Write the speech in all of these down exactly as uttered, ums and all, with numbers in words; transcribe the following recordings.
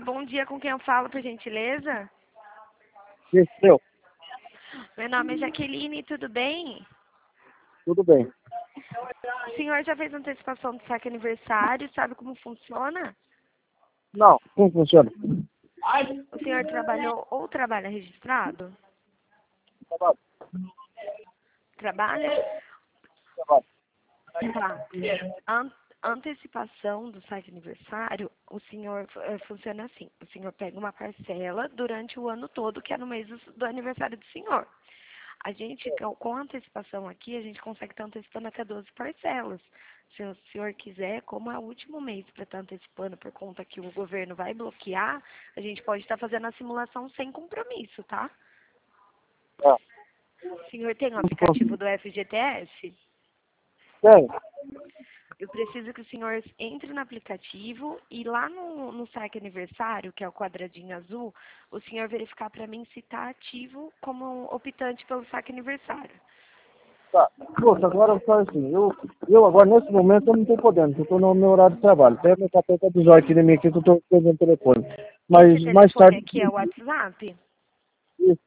bom dia, com quem eu falo, por gentileza? Isso, eu. Meu nome é Jaqueline, tudo bem? Tudo bem. O senhor já fez antecipação do saque aniversário, sabe como funciona? Não, como funciona? O senhor trabalhou ou trabalha registrado? Trabalho, Trabalha? trabalho. Tá. An antecipação do saque aniversário, o senhor eh, funciona assim. O senhor pega uma parcela durante o ano todo, que é no mês do, do aniversário do senhor. A gente, com com antecipação aqui, a gente consegue estar antecipando até doze parcelas. Se o senhor quiser, como é o último mês para estar antecipando por conta que o governo vai bloquear, a gente pode estar fazendo a simulação sem compromisso, tá? É. O senhor tem o aplicativo do F G T S? Tem. Eu preciso que o senhor entre no aplicativo e lá no, no saque aniversário, que é o quadradinho azul, o senhor verificar para mim se está ativo como optante pelo saque aniversário. Tá. Moça, agora só assim, eu, eu agora nesse momento eu não estou podendo, porque eu estou no meu horário de trabalho. Até meu papel está do aqui na minha aqui, que eu estou pegando o telefone. Mas Esse mais telefone tarde. aqui é o WhatsApp? Isso.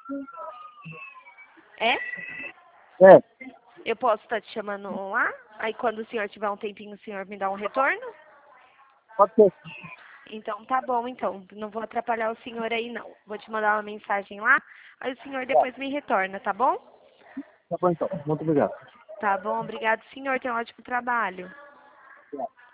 É? É, Eu posso estar te chamando lá? Aí quando o senhor tiver um tempinho, o senhor me dá um retorno? pode ser. Então tá bom, então. Não vou atrapalhar o senhor aí, não. Vou te mandar uma mensagem lá, aí o senhor Tá, depois me retorna, tá bom? tá bom então. Muito obrigado. Tá bom, obrigado, senhor. Tenha um ótimo trabalho. Obrigado.